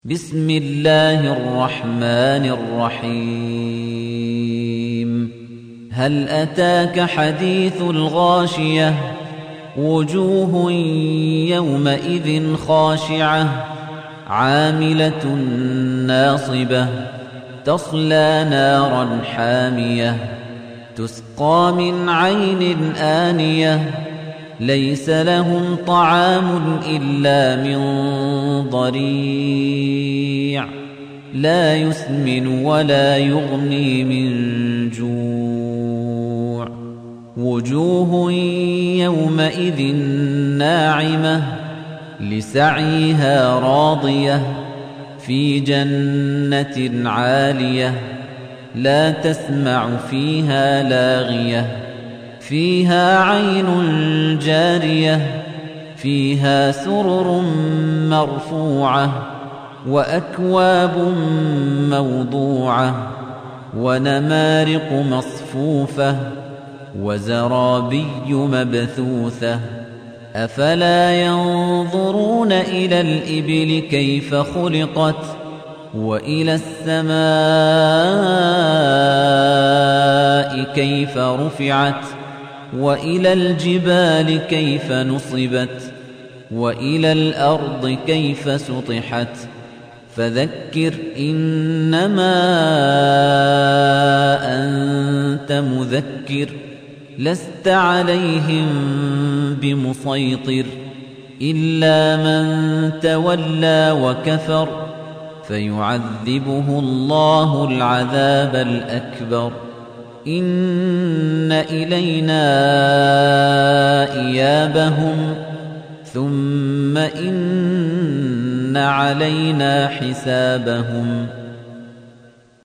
بسم الله الرحمن الرحيم هل أتاك حديث الغاشية وجوه يومئذ خاشعة عاملة ناصبة تصلى نارا حامية تسقى من عين آنية ليس لهم طعام إلا من ضريع لا يسمن ولا يغني من جوع وجوه يومئذ ناعمة لسعيها راضية في جنة عالية لا تسمع فيها لاغية فيها عين جارية فيها سرر مرفوعة وأكواب موضوعة ونمارق مصفوفة وزرابي مبثوثة أفلا ينظرون إلى الإبل كيف خلقت وإلى السماء كيف رفعت وإلى الجبال كيف نصبت وإلى الأرض كيف سطحت فذكر إنما أنت مذكر لست عليهم بمسيطر إلا من تولى وكفر فيعذبه الله العذاب الأكبر إن إلينا إيابهم ثم إن علينا حسابهم